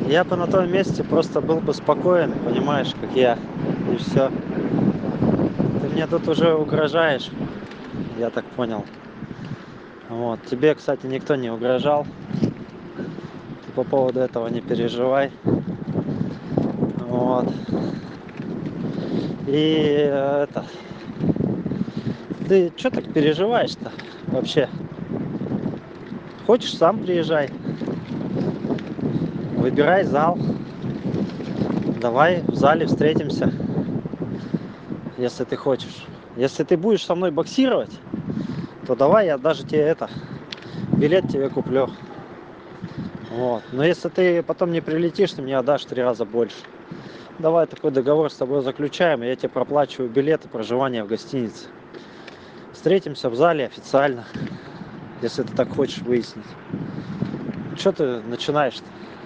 Я бы на том месте просто был бы спокоен, понимаешь, как я. И все. Ты мне тут уже угрожаешь, я так понял. Вот. Тебе, кстати, никто не угрожал. Ты по поводу этого не переживай. Вот. И это. Ты что так переживаешь-то вообще? Хочешь, сам приезжай. Выбирай зал. Давай в зале встретимся, если ты хочешь. Если ты будешь со мной боксировать, то давай я даже тебе билет тебе куплю. Вот. Но если ты потом не прилетишь, ты мне отдашь в 3 раза больше. Давай такой договор с тобой заключаем, и я тебе проплачиваю билет и проживание в гостинице. Встретимся в зале официально, если ты так хочешь выяснить. Что ты начинаешь-то?